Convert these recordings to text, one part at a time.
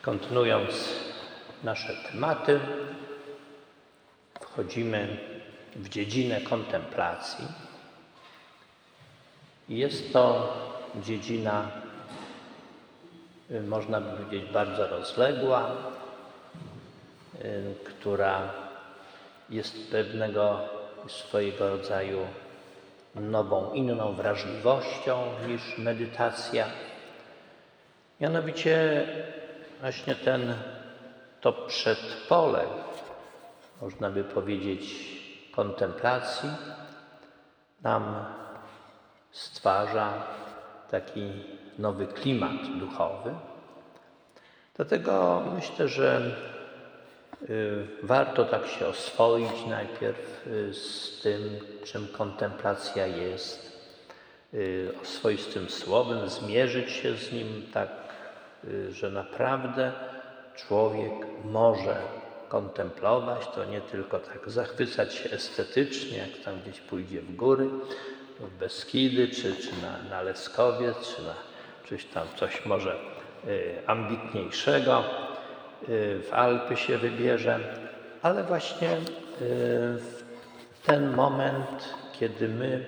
Kontynuując nasze tematy, wchodzimy w dziedzinę kontemplacji. Jest to dziedzina, można by powiedzieć, bardzo rozległa, która jest pewnego swojego rodzaju nową, inną wrażliwością niż medytacja. Mianowicie właśnie to przedpole, można by powiedzieć, kontemplacji nam stwarza taki nowy klimat duchowy. Dlatego myślę, że warto tak się oswoić najpierw z tym, czym kontemplacja jest, oswoić z tym słowem, zmierzyć się z nim tak, że naprawdę człowiek może kontemplować, to nie tylko tak zachwycać się estetycznie, jak tam gdzieś pójdzie w góry, w Beskidy, czy na Leskowiec, czy na coś może ambitniejszego, w Alpy się wybierze, ale właśnie w ten moment, kiedy my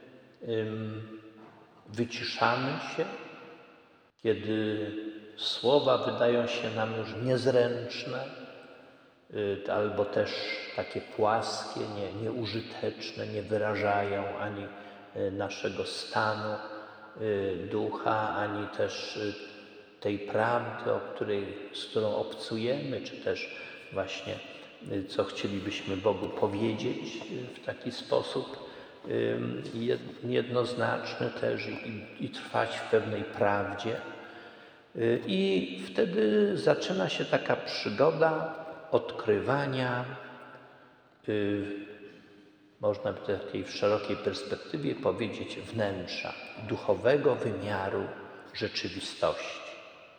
wyciszamy się, kiedy słowa wydają się nam już niezręczne, albo też takie płaskie, nieużyteczne, nie wyrażają ani naszego stanu ducha, ani też tej prawdy, z którą obcujemy, czy też właśnie co chcielibyśmy Bogu powiedzieć w taki sposób jednoznaczny też i trwać w pewnej prawdzie. I wtedy zaczyna się taka przygoda odkrywania, można by takiej w szerokiej perspektywie powiedzieć, wnętrza, duchowego wymiaru rzeczywistości.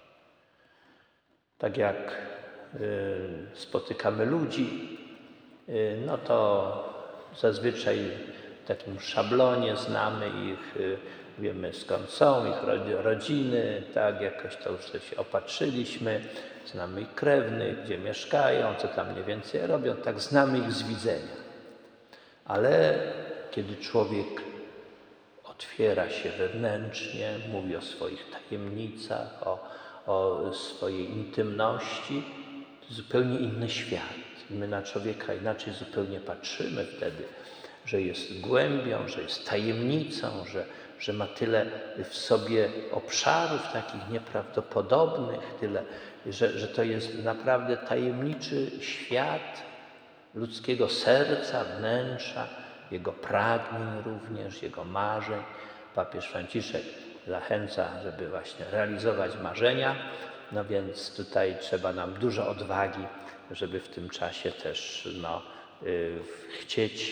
Tak jak spotykamy ludzi, no to zazwyczaj w takim szablonie znamy ich, wiemy skąd są, ich rodziny, tak, jakoś to już się opatrzyliśmy, znamy ich krewnych, gdzie mieszkają, co tam mniej więcej robią, tak znamy ich z widzenia. Ale kiedy człowiek otwiera się wewnętrznie, mówi o swoich tajemnicach, o swojej intymności, to zupełnie inny świat. My na człowieka inaczej zupełnie patrzymy wtedy, że jest głębią, że jest tajemnicą, że ma tyle w sobie obszarów takich nieprawdopodobnych, że to jest naprawdę tajemniczy świat ludzkiego serca, wnętrza, jego pragnień również, jego marzeń. Papież Franciszek zachęca, żeby właśnie realizować marzenia, no więc tutaj trzeba nam dużo odwagi, żeby w tym czasie też chcieć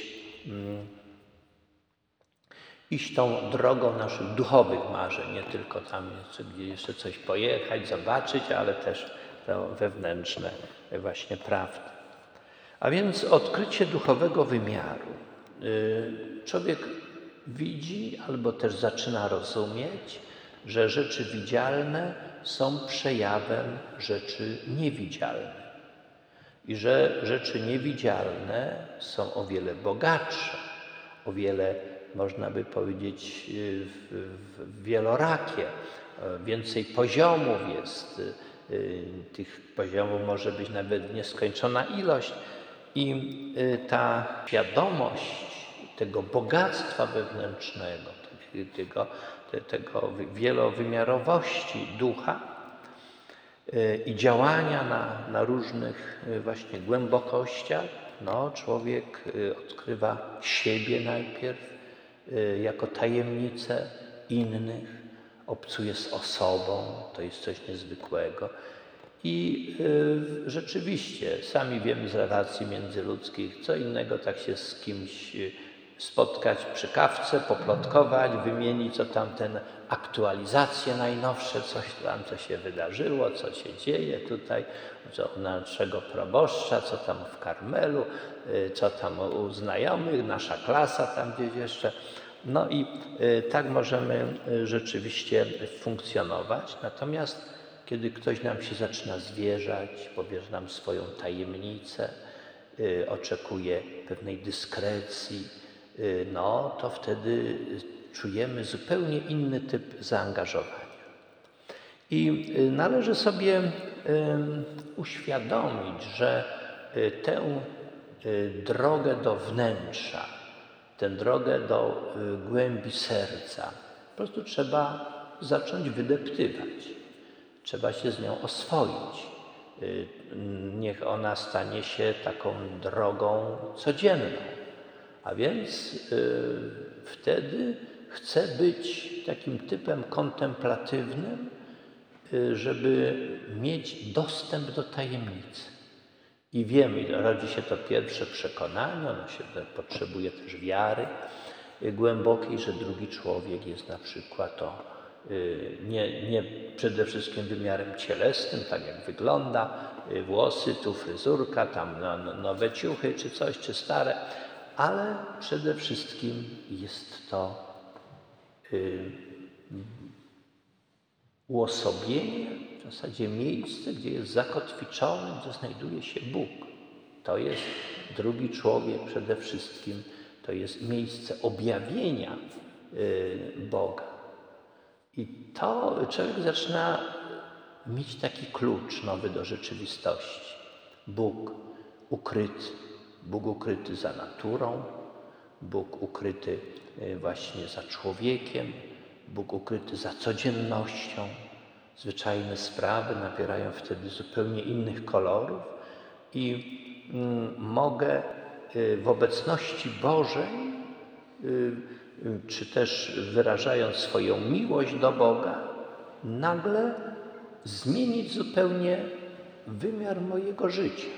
iść tą drogą naszych duchowych marzeń, nie tylko tam gdzie jeszcze coś pojechać, zobaczyć, ale też to wewnętrzne właśnie prawdy. A więc odkrycie duchowego wymiaru. Człowiek widzi albo też zaczyna rozumieć, że rzeczy widzialne są przejawem rzeczy niewidzialnych i że rzeczy niewidzialne są o wiele bogatsze, o wiele, można by powiedzieć, wielorakie, więcej poziomów jest, tych poziomów może być nawet nieskończona ilość i ta świadomość tego bogactwa wewnętrznego, tego wielowymiarowości ducha i działania na różnych właśnie głębokościach, człowiek odkrywa siebie najpierw jako tajemnicę innych, obcuje z osobą, to jest coś niezwykłego. I rzeczywiście sami wiemy z relacji międzyludzkich, co innego tak się z kimś spotkać przy kawce, poplotkować, wymienić co tamten aktualizacje najnowsze, coś tam, co się wydarzyło, co się dzieje tutaj, co u naszego proboszcza, co tam w Karmelu, co tam u znajomych, nasza klasa tam gdzieś jeszcze. No i tak możemy rzeczywiście funkcjonować. Natomiast kiedy ktoś nam się zaczyna zwierzać, powierza nam swoją tajemnicę, oczekuje pewnej dyskrecji, no to wtedy czujemy zupełnie inny typ zaangażowania. I należy sobie uświadomić, że tę drogę do wnętrza, tę drogę do głębi serca po prostu trzeba zacząć wydeptywać. Trzeba się z nią oswoić. Niech ona stanie się taką drogą codzienną. A więc wtedy chcę być takim typem kontemplatywnym, żeby mieć dostęp do tajemnicy. I wiemy, rodzi się to pierwsze przekonanie, ono się potrzebuje też wiary głębokiej, że drugi człowiek jest na przykład nie przede wszystkim wymiarem cielesnym, tak jak wygląda, włosy, tu fryzurka, tam nowe ciuchy czy coś, czy stare, ale przede wszystkim jest to uosobienie, w zasadzie miejsce, gdzie jest zakotwiczony, gdzie znajduje się Bóg. To jest drugi człowiek przede wszystkim, to jest miejsce objawienia Boga. I to człowiek zaczyna mieć taki klucz nowy do rzeczywistości. Bóg ukryty za naturą, Bóg ukryty właśnie za człowiekiem, Bóg ukryty za codziennością. Zwyczajne sprawy nabierają wtedy zupełnie innych kolorów i mogę w obecności Bożej, czy też wyrażając swoją miłość do Boga, nagle zmienić zupełnie wymiar mojego życia.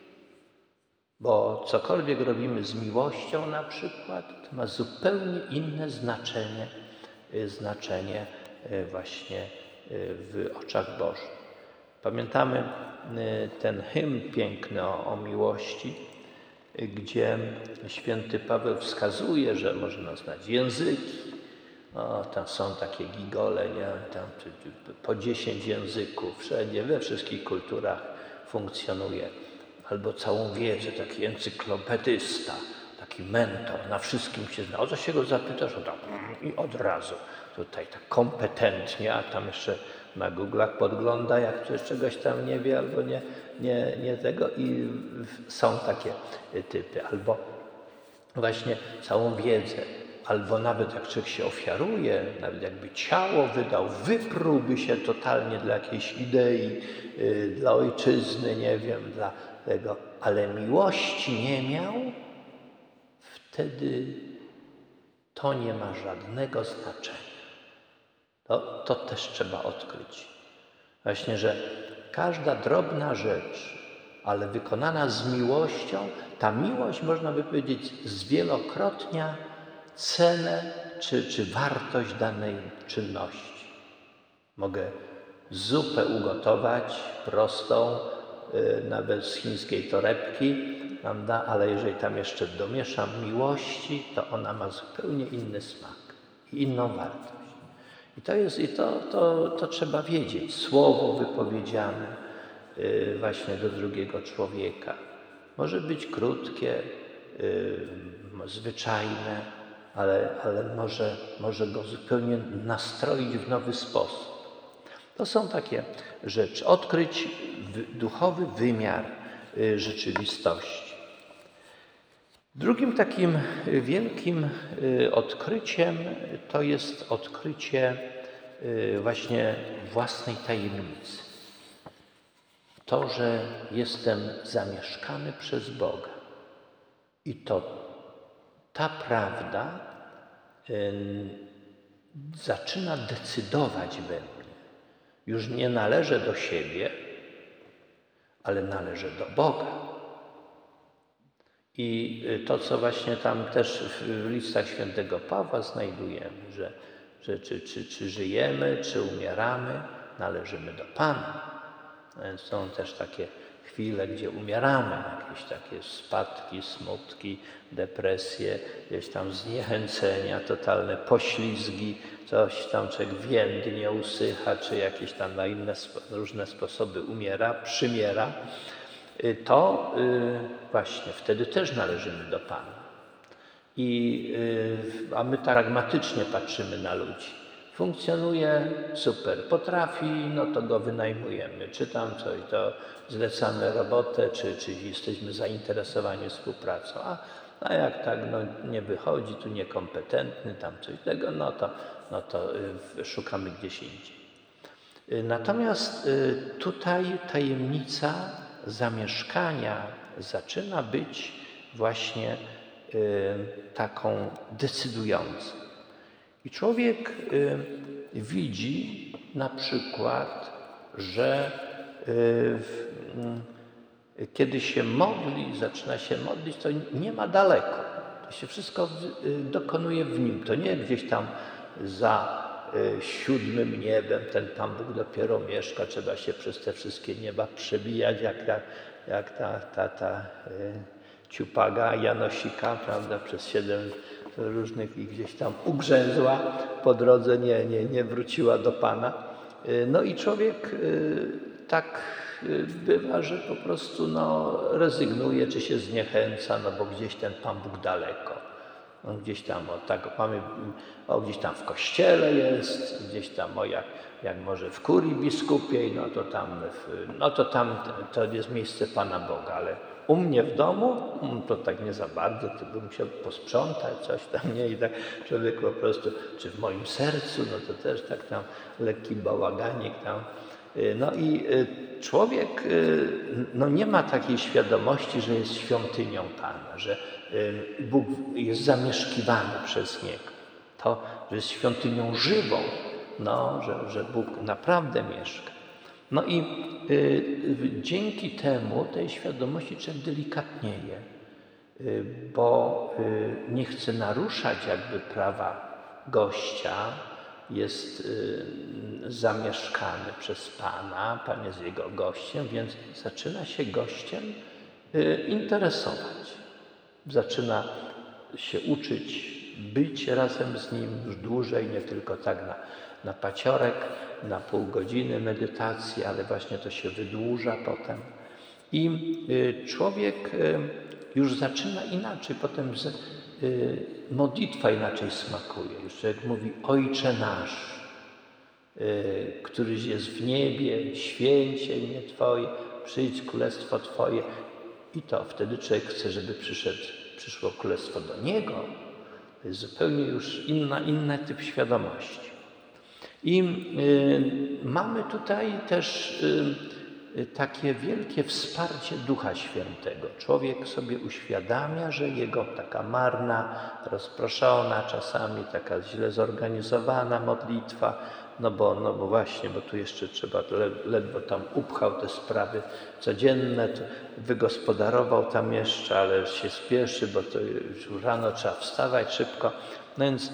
Bo cokolwiek robimy z miłością na przykład, to ma zupełnie inne znaczenie właśnie w oczach Bożych. Pamiętamy ten hymn piękny o miłości, gdzie święty Paweł wskazuje, że można znać języki. Tam są takie gigole, nie? Tam po 10 języków, wszędzie, we wszystkich kulturach funkcjonuje. Albo całą wiedzę, taki encyklopedysta, taki mentor, na wszystkim się zna. O co się go zapytasz, tam i od razu. Tutaj tak kompetentnie, a tam jeszcze na Google'ach podgląda, jak ktoś czegoś tam nie wie albo nie tego. I są takie typy. Albo właśnie całą wiedzę, albo nawet jak człowiek się ofiaruje, nawet jakby ciało wydał, wyprułby się totalnie dla jakiejś idei, dla ojczyzny, nie wiem, dla tego, ale miłości nie miał, wtedy to nie ma żadnego znaczenia. To też trzeba odkryć. Właśnie, że każda drobna rzecz, ale wykonana z miłością, ta miłość, można by powiedzieć, zwielokrotnia cenę czy wartość danej czynności. Mogę zupę ugotować prostą, nawet z chińskiej torebki, prawda? Ale jeżeli tam jeszcze domieszam miłości, to ona ma zupełnie inny smak i inną wartość. To trzeba wiedzieć. Słowo wypowiedziane właśnie do drugiego człowieka może być krótkie, zwyczajne, ale może go zupełnie nastroić w nowy sposób. To są takie rzeczy. Odkryć duchowy wymiar rzeczywistości. Drugim takim wielkim odkryciem to jest odkrycie właśnie własnej tajemnicy. To, że jestem zamieszkany przez Boga. I ta prawda zaczyna decydować we mnie. Już nie należę do siebie, ale należę do Boga. I to, co właśnie tam też w listach świętego Pawła znajdujemy, że czy żyjemy, czy umieramy, należymy do Pana. Są też takie chwile, gdzie umieramy, jakieś takie spadki, smutki, depresje, gdzieś tam zniechęcenia, totalne poślizgi, coś tam człowiek więdnie, usycha, czy jakieś tam na inne różne sposoby umiera, przymiera, to właśnie wtedy też należymy do Pana. A my tak pragmatycznie patrzymy na ludzi. Funkcjonuje, super, potrafi, no to go wynajmujemy. Czy tam coś, to zlecamy robotę, czy jesteśmy zainteresowani współpracą. A jak tak nie wychodzi, tu niekompetentny, tam coś tego, no to szukamy gdzieś indziej. Natomiast tutaj tajemnica zamieszkania zaczyna być właśnie taką decydującą. I człowiek widzi na przykład, że kiedy się modli, zaczyna się modlić, to nie ma daleko. To się wszystko dokonuje w nim. To nie gdzieś tam za 7 niebem ten Pan Bóg dopiero mieszka, trzeba się przez te wszystkie nieba przebijać, jak ta ciupaga Janosika, prawda, przez 7 różnych i gdzieś tam ugrzęzła po drodze, nie wróciła do Pana. No i człowiek tak bywa, że po prostu rezygnuje, czy się zniechęca, bo gdzieś ten Pan Bóg daleko. Gdzieś tam, gdzieś tam w kościele jest, gdzieś tam, jak może w kurii biskupiej, to tam to jest miejsce Pana Boga, ale u mnie w domu to tak nie za bardzo, to bym musiał posprzątać coś tam, nie? I tak człowiek po prostu, czy w moim sercu, to też tak tam lekki bałaganik tam. No i człowiek nie ma takiej świadomości, że jest świątynią Pana, że Bóg jest zamieszkiwany przez Niego. To, że jest świątynią żywą, że Bóg naprawdę mieszka. No i dzięki temu, tej świadomości człowiek delikatnieje, bo nie chce naruszać jakby prawa gościa, jest zamieszkany przez Pana, Pan jest jego gościem, więc zaczyna się gościem interesować. Zaczyna się uczyć być razem z nim już dłużej, nie tylko tak na paciorek, na pół godziny medytacji, ale właśnie to się wydłuża potem. I człowiek już zaczyna inaczej, potem modlitwa inaczej smakuje. Już człowiek mówi: Ojcze nasz, któryś jest w niebie, święcie imię Twoje, przyjdź królestwo Twoje. I to wtedy człowiek chce, żeby przyszło królestwo do niego. To jest zupełnie już inny typ świadomości. I mamy tutaj też takie wielkie wsparcie Ducha Świętego. Człowiek sobie uświadamia, że jego taka marna, rozproszona, czasami taka źle zorganizowana modlitwa, bo właśnie, bo tu jeszcze trzeba, ledwo tam upchał te sprawy codzienne, to wygospodarował tam jeszcze, ale się spieszy, bo to już rano trzeba wstawać szybko. No więc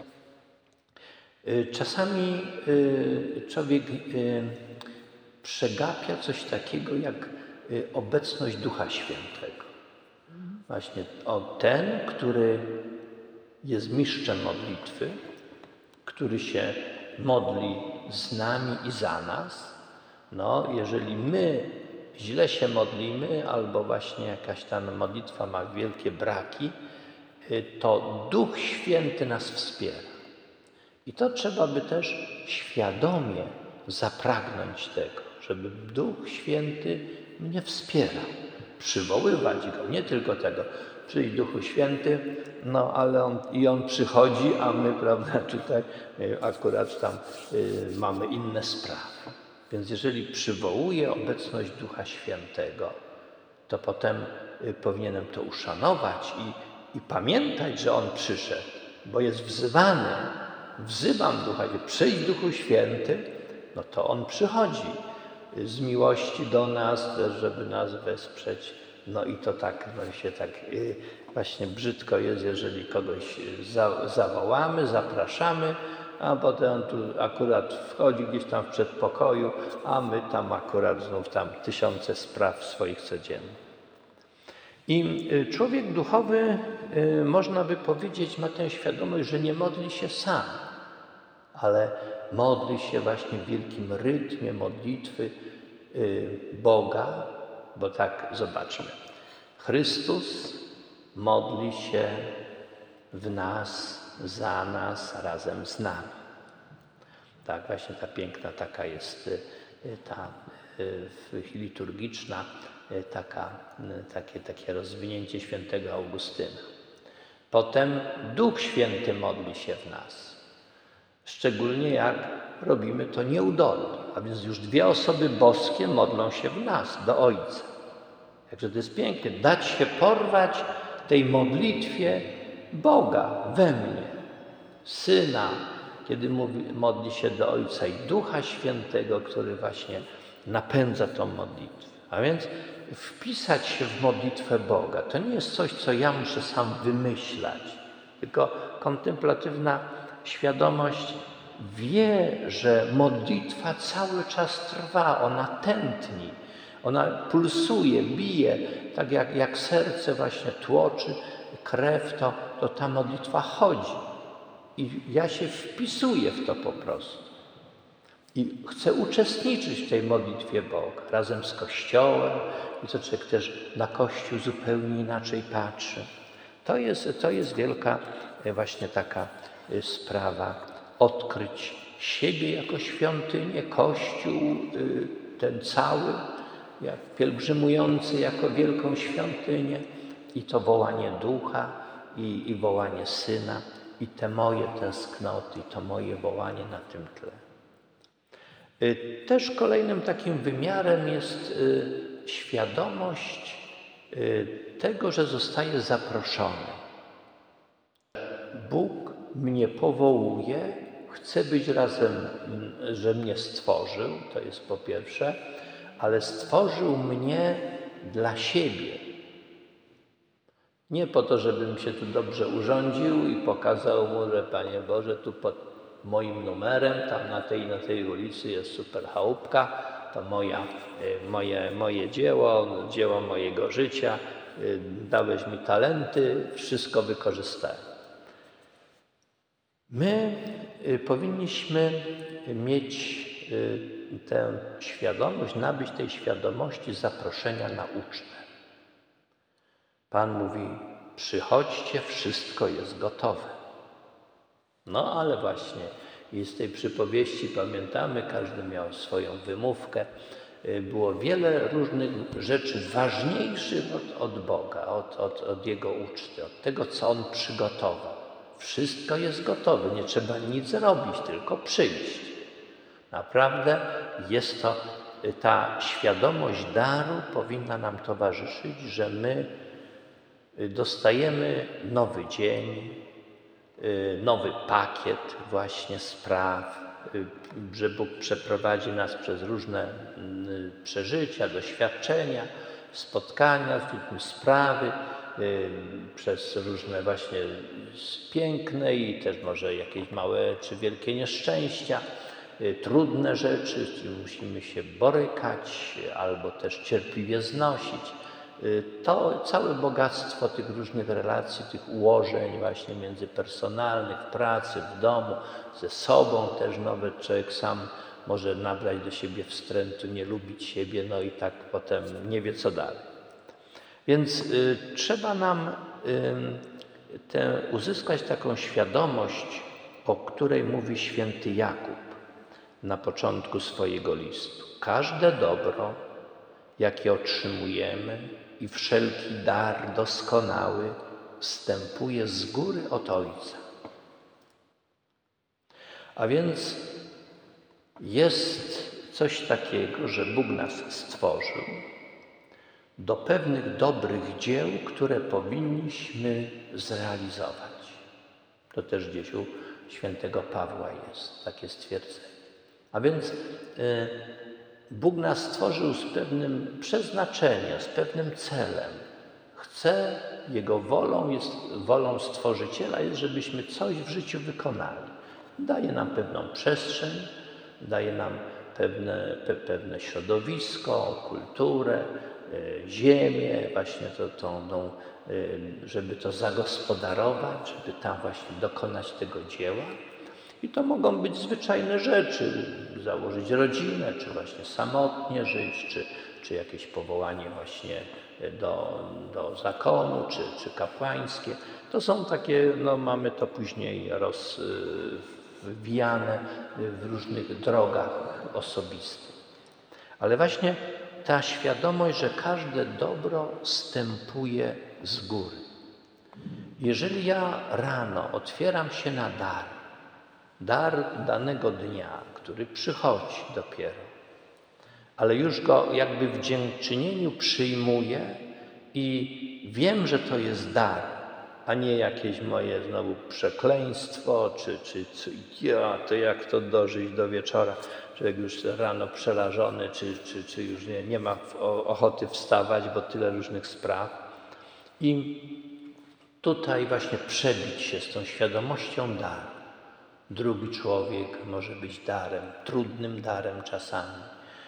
czasami człowiek przegapia coś takiego jak obecność Ducha Świętego. Właśnie ten, który jest mistrzem modlitwy, który się modli z nami i za nas. Jeżeli my źle się modlimy, albo właśnie jakaś ta modlitwa ma wielkie braki, to Duch Święty nas wspiera. I to trzeba by też świadomie zapragnąć tego, żeby Duch Święty mnie wspierał, przywoływać go, nie tylko tego, przyjdź Duchu Święty, ale on przychodzi, a my, prawda, tutaj akurat tam mamy inne sprawy. Więc jeżeli przywołuję obecność Ducha Świętego, to potem powinienem to uszanować i pamiętać, że On przyszedł, bo jest wzywany. Wzywam Ducha, przyjdź Duchu Święty, to On przychodzi z miłości do nas, żeby nas wesprzeć. I to tak, się tak właśnie brzydko jest, jeżeli kogoś zawołamy, zapraszamy, a potem on tu akurat wchodzi gdzieś tam w przedpokoju, a my tam akurat znów tam tysiące spraw swoich codziennych. I człowiek duchowy, można by powiedzieć, ma tę świadomość, że nie modli się sam, ale modli się właśnie w wielkim rytmie modlitwy Boga, bo tak zobaczmy. Chrystus modli się w nas, za nas, razem z nami. Tak, właśnie ta piękna taka jest ta liturgiczna, takie rozwinięcie świętego Augustyna. Potem Duch Święty modli się w nas. Szczególnie jak robimy to nieudolnie, a więc już dwie osoby boskie modlą się w nas, do Ojca. Także to jest piękne, dać się porwać tej modlitwie Boga we mnie, Syna, kiedy modli się do Ojca, i Ducha Świętego, który właśnie napędza tą modlitwę. A więc wpisać się w modlitwę Boga to nie jest coś, co ja muszę sam wymyślać, tylko kontemplatywna świadomość wie, że modlitwa cały czas trwa, ona tętni, ona pulsuje, bije, tak jak serce właśnie tłoczy krew, to ta modlitwa chodzi. I ja się wpisuję w to po prostu. I chcę uczestniczyć w tej modlitwie Boga razem z Kościołem, i to człowiek też na Kościół zupełnie inaczej patrzy. To jest wielka właśnie taka sprawa, odkryć siebie jako świątynię, Kościół ten cały, jak pielgrzymujący jako wielką świątynię, i to wołanie Ducha i wołanie Syna, i te moje tęsknoty, i to moje wołanie na tym tle. Też kolejnym takim wymiarem jest świadomość tego, że zostaję zaproszony. Bóg mnie powołuje, chce być razem, że mnie stworzył, to jest po pierwsze, ale stworzył mnie dla siebie. Nie po to, żebym się tu dobrze urządził i pokazał mu, że Panie Boże, tu pod moim numerem, tam na tej ulicy jest super chałupka, to moje dzieło mojego życia, dałeś mi talenty, wszystko wykorzystałem. My powinniśmy mieć tę świadomość, nabyć tej świadomości zaproszenia na ucztę. Pan mówi, przychodźcie, wszystko jest gotowe. No ale właśnie i z tej przypowieści pamiętamy, każdy miał swoją wymówkę. Było wiele różnych rzeczy ważniejszych od Boga, od Jego uczty, od tego, co On przygotował. Wszystko jest gotowe, nie trzeba nic robić, tylko przyjść. Naprawdę jest to, ta świadomość daru powinna nam towarzyszyć, że my dostajemy nowy dzień, nowy pakiet właśnie spraw, że Bóg przeprowadzi nas przez różne przeżycia, doświadczenia, spotkania, sprawy, przez różne właśnie piękne i też może jakieś małe czy wielkie nieszczęścia, trudne rzeczy, z którymi musimy się borykać albo też cierpliwie znosić. To całe bogactwo tych różnych relacji, tych ułożeń właśnie międzypersonalnych, w pracy, w domu, ze sobą też nawet człowiek sam może nabrać do siebie wstrętu, nie lubić siebie, no i tak potem nie wie co dalej. Więc trzeba nam uzyskać taką świadomość, o której mówi święty Jakub na początku swojego listu. Każde dobro, jakie otrzymujemy, i wszelki dar doskonały wstępuje z góry od Ojca. A więc jest coś takiego, że Bóg nas stworzył do pewnych dobrych dzieł, które powinniśmy zrealizować. To też gdzieś u świętego Pawła jest takie stwierdzenie. A więc Bóg nas stworzył z pewnym przeznaczeniem, z pewnym celem. Chce, Jego wolą Stworzyciela jest, żebyśmy coś w życiu wykonali. Daje nam pewną przestrzeń, daje nam pewne środowisko, kulturę, ziemię, właśnie żeby to zagospodarować, żeby tam właśnie dokonać tego dzieła. I to mogą być zwyczajne rzeczy, założyć rodzinę, czy właśnie samotnie żyć, czy jakieś powołanie właśnie do zakonu, czy kapłańskie. To są takie, mamy to później rozwijane w różnych drogach osobistych. Ale właśnie ta świadomość, że każde dobro zstępuje z góry. Jeżeli ja rano otwieram się na dar danego dnia, który przychodzi dopiero, ale już go jakby w dziękczynieniu przyjmuję i wiem, że to jest dar, a nie jakieś moje znowu przekleństwo, to jak to dożyć do wieczora, człowiek już rano przerażony, czy już nie ma ochoty wstawać, bo tyle różnych spraw. I tutaj właśnie przebić się z tą świadomością daru. Drugi człowiek może być darem, trudnym darem czasami.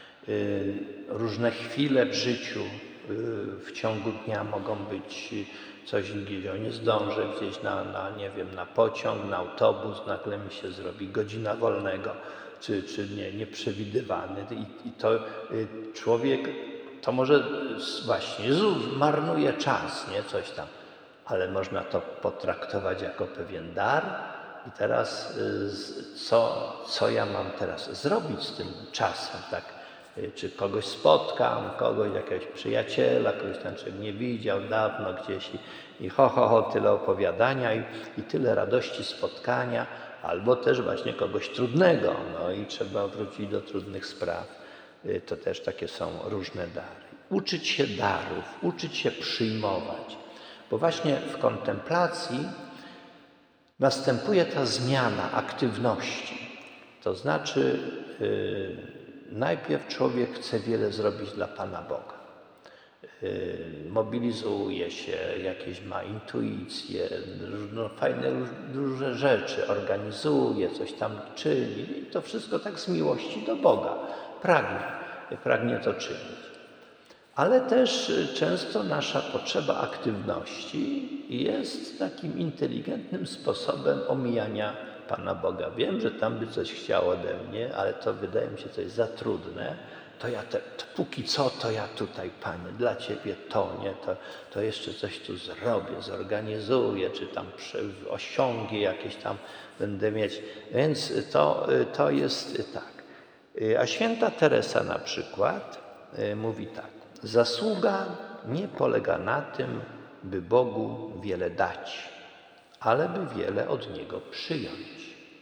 Różne chwile w życiu w ciągu dnia mogą być coś, gdzie nie zdążę gdzieś na pociąg, na autobus, nagle mi się zrobi godzina wolnego, czy nieprzewidywany. I to człowiek, to może właśnie marnuje czas, coś tam, ale można to potraktować jako pewien dar. I teraz co ja mam teraz zrobić z tym czasem, tak? Czy kogoś spotkam, jakiegoś przyjaciela, kogoś tam czego nie widział dawno gdzieś i tyle opowiadania i tyle radości spotkania, albo też właśnie kogoś trudnego, i trzeba wrócić do trudnych spraw. To też takie są różne dary. Uczyć się darów, uczyć się przyjmować, bo właśnie w kontemplacji następuje ta zmiana aktywności. To znaczy najpierw człowiek chce wiele zrobić dla Pana Boga. Mobilizuje się, jakieś ma intuicje, fajne różne rzeczy, organizuje, coś tam czyni. I to wszystko tak z miłości do Boga. Pragnie to czynić. Ale też często nasza potrzeba aktywności jest takim inteligentnym sposobem omijania Pana Boga. Wiem, że tam by coś chciał ode mnie, ale to wydaje mi się coś za trudne. To póki co, to ja tutaj, Panie, dla Ciebie to jeszcze coś tu zrobię, zorganizuję, czy tam osiągi jakieś tam będę mieć. Więc to jest tak. A święta Teresa na przykład mówi tak. Zasługa nie polega na tym, by Bogu wiele dać, ale by wiele od Niego przyjąć.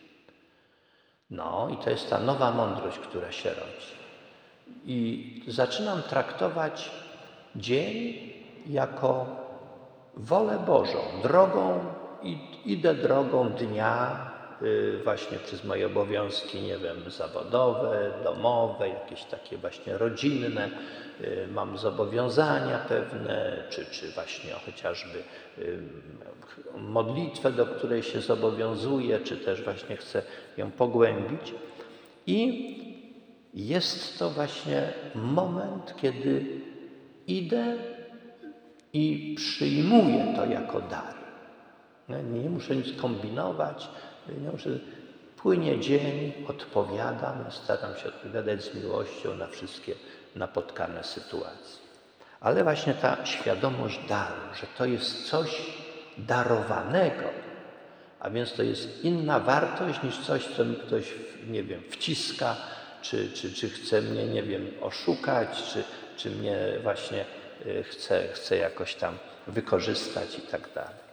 I to jest ta nowa mądrość, która się rodzi. I zaczynam traktować dzień jako wolę Bożą, idę drogą dnia, właśnie przez moje obowiązki, zawodowe, domowe, jakieś takie właśnie rodzinne, mam zobowiązania pewne, czy właśnie chociażby modlitwę, do której się zobowiązuję, czy też właśnie chcę ją pogłębić. I jest to właśnie moment, kiedy idę i przyjmuję to jako dar. Nie muszę nic kombinować, płynie dzień, odpowiadam, staram się odpowiadać z miłością na wszystkie napotkane sytuacje. Ale właśnie ta świadomość daru, że to jest coś darowanego, a więc to jest inna wartość niż coś, co mi ktoś, wciska, czy chce mnie, oszukać, czy mnie właśnie chce jakoś tam wykorzystać i tak dalej.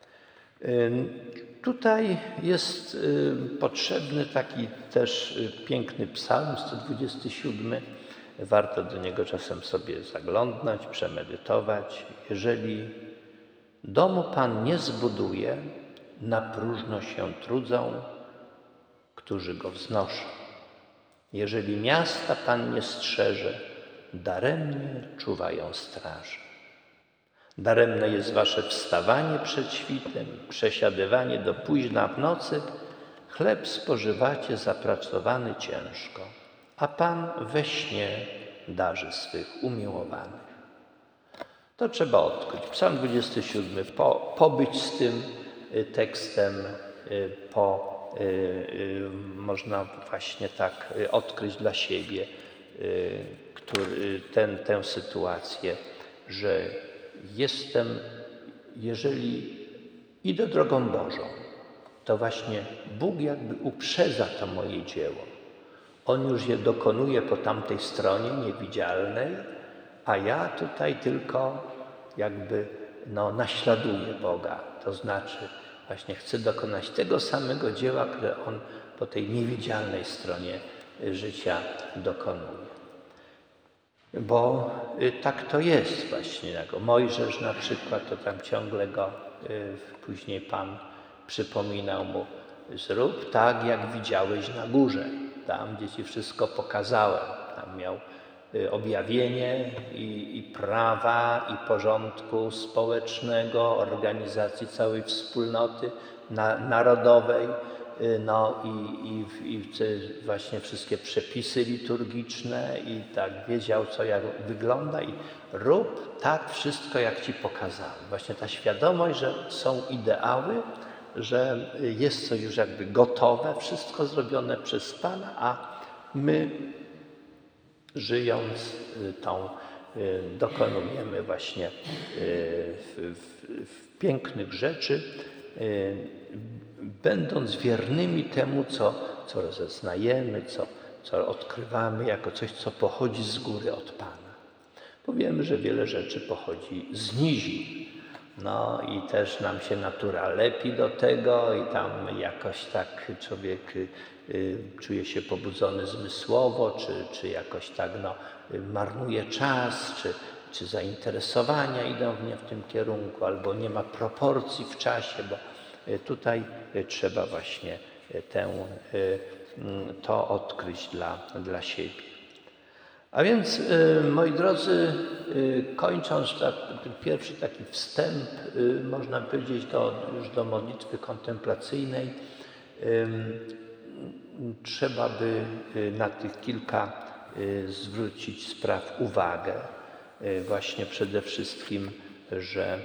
Tutaj jest potrzebny taki też piękny psalm 127. Warto do niego czasem sobie zaglądnąć, przemedytować. Jeżeli domu Pan nie zbuduje, na próżno się trudzą, którzy go wznoszą. Jeżeli miasta Pan nie strzeże, daremnie czuwają straże. Daremne jest wasze wstawanie przed świtem, przesiadywanie do późna w nocy, Chleb spożywacie zapracowany ciężko, a Pan we śnie darzy swych umiłowanych. To trzeba odkryć. Psalm 27. Pobyć z tym tekstem, można właśnie tak odkryć dla siebie tę sytuację, że jeżeli idę drogą Bożą, to właśnie Bóg jakby uprzedza to moje dzieło. On już je dokonuje po tamtej stronie niewidzialnej, a ja tutaj tylko jakby naśladuję Boga. To znaczy właśnie chcę dokonać tego samego dzieła, które On po tej niewidzialnej stronie życia dokonuje. Bo tak to jest właśnie. Jak Mojżesz na przykład, to tam ciągle go później Pan przypominał mu: zrób tak, jak widziałeś na górze, tam, gdzie ci wszystko pokazałem. Tam miał objawienie i prawa, i porządku społecznego, organizacji całej wspólnoty narodowej, i właśnie wszystkie przepisy liturgiczne i tak wiedział, co jak wygląda i rób tak wszystko, jak ci pokazałem. Właśnie ta świadomość, że są ideały, że jest coś już jakby gotowe, wszystko zrobione przez Pana, a my żyjąc dokonujemy właśnie pięknych rzeczy, będąc wiernymi temu, co rozeznajemy, co odkrywamy jako coś, co pochodzi z góry od Pana. Bo wiemy, że wiele rzeczy pochodzi z nizin. I też nam się natura lepi do tego i tam jakoś tak człowiek czuje się pobudzony zmysłowo, czy jakoś tak marnuje czas, czy zainteresowania idą w tym kierunku, albo nie ma proporcji w czasie, bo tutaj trzeba właśnie to odkryć dla siebie. A więc, moi drodzy, kończąc ten pierwszy taki wstęp, można powiedzieć, już do modlitwy kontemplacyjnej, trzeba by na tych kilka zwrócić spraw uwagę. Właśnie przede wszystkim, że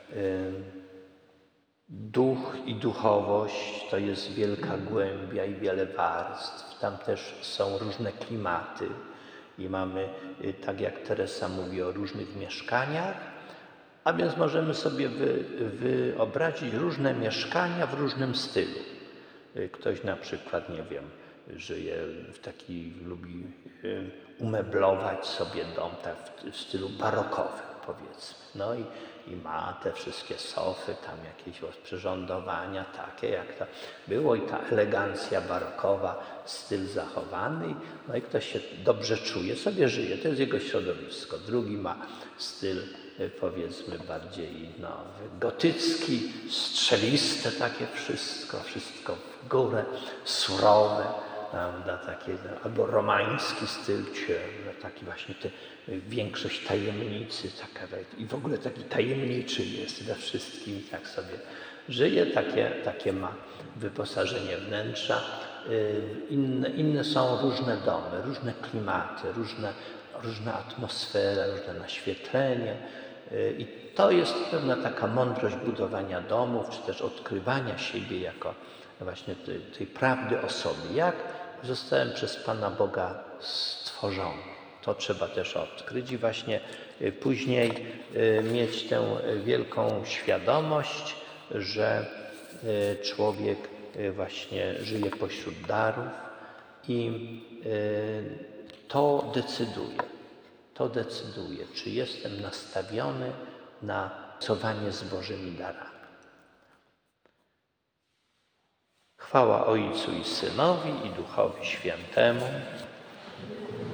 duch i duchowość to jest wielka głębia i wiele warstw. Tam też są różne klimaty i mamy, tak jak Teresa mówi, o różnych mieszkaniach, a więc możemy sobie wyobrazić różne mieszkania w różnym stylu. Ktoś na przykład, nie wiem, żyje lubi umeblować sobie dom tak w stylu barokowym, powiedzmy. I ma te wszystkie sofy, tam jakieś przyrządowania takie, jak to było, i ta elegancja barokowa, styl zachowany. I ktoś się dobrze czuje, sobie żyje, to jest jego środowisko. Drugi ma styl, powiedzmy, bardziej gotycki, strzeliste takie wszystko w górę, surowe, prawda, takie, albo romański styl ciemny, taki właśnie większość tajemnicy, i w ogóle taki tajemniczy jest we wszystkim, tak sobie żyje, takie ma wyposażenie wnętrza. Inne są różne domy, różne klimaty, różna atmosfera, różne naświetlenie. I to jest pewna taka mądrość budowania domów, czy też odkrywania siebie jako właśnie tej prawdy o sobie. Jak zostałem przez Pana Boga stworzony. To trzeba też odkryć i właśnie później mieć tę wielką świadomość, że człowiek właśnie żyje pośród darów i to decyduje, czy jestem nastawiony na pracowanie z Bożymi darami. Chwała Ojcu i Synowi i Duchowi Świętemu.